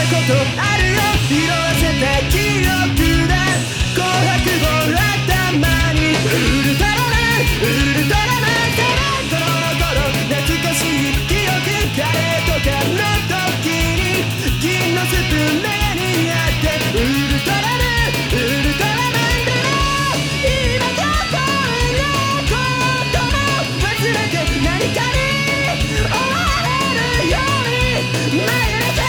ことあるよ。色あせた記憶だ。紅白を頭にウルトラマンウルトラマンからこの頃懐かしい記憶。カレーとかの時に金のスプーン目にあってウルトラマンウルトラマンでも今どこのことも忘れて何かに追われるように毎日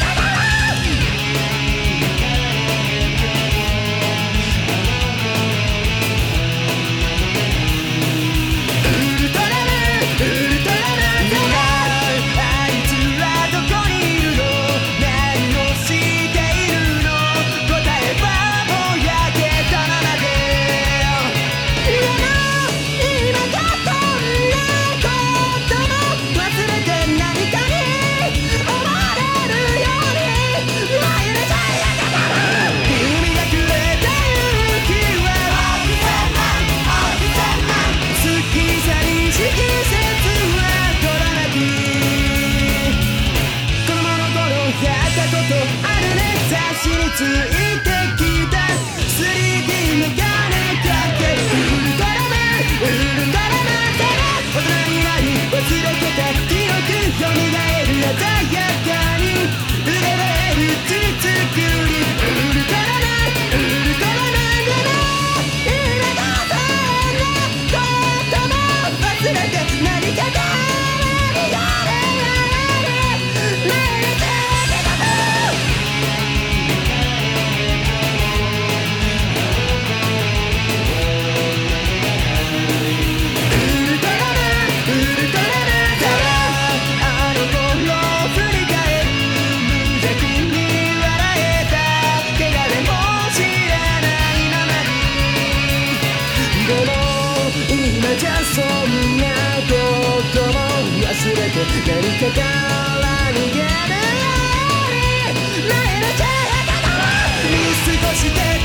ついてきた 3D メガネかけウルトラマンウルトラマンから大人になり忘れてた記憶蘇る鮮やかに売れる実作りウルトラマンウルトラマンでも今がそんなことも忘れて何かが何がそんなことも忘れて何かから逃げるように毎日見過ごして